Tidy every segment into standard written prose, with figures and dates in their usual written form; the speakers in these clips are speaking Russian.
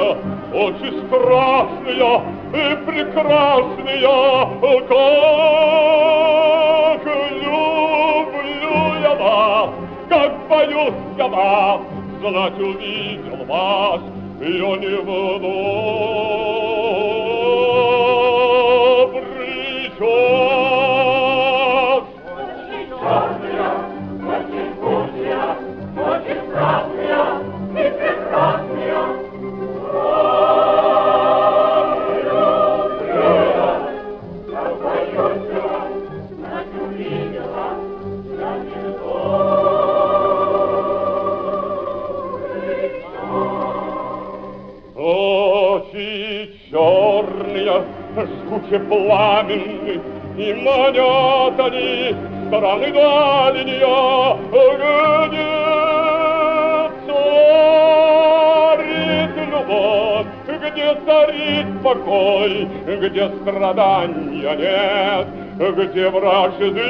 страстная, очень страстная и прекрасная, как люблю я вас, как боюсь я вас, знать увидел вас я не в добрый час. Очень черная, очень путная, очень страстная и прекрасная. Как боюсь я вас, знать увидела я не в добрый час. Очи черные, жгуче пламенны, и манят они стороны дальние, где царит любовь, где царит покой, где страдания нет, где вражды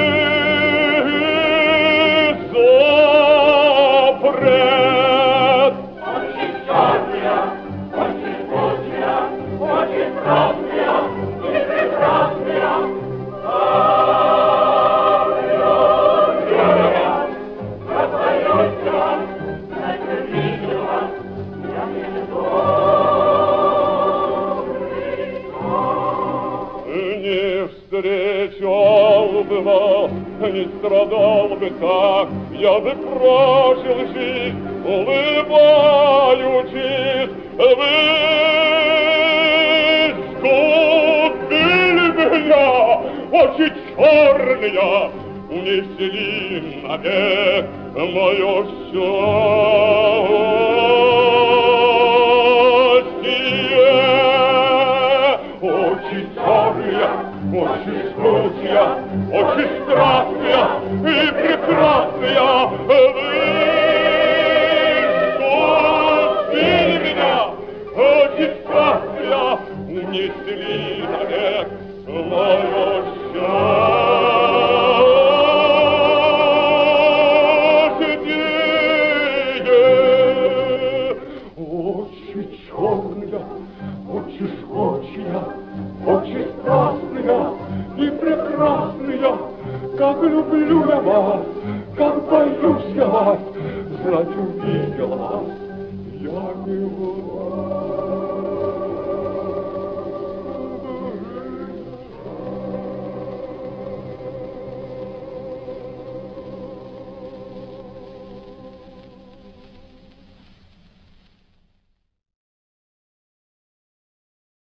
запрет. Очень черная, очень путная, очень страстная и прекрасная. Как боюсь я вас, знать увидела я не в добрый час. Не встречал бы вас, не страдал бы так, я бы прожил жизнь, улыбаючись. Вы сгубили меня, очи черные, унесли навек мое счастье. Очи черные, очи жгучие, очи страстные и прекрасные, вы сгубили меня, очи страстные, унесли навек мое счастье. Очи черные, очи жгучие, очи страстные и прекрасные, как люблю я вас, как боюсь я вас, знать увидел вас я не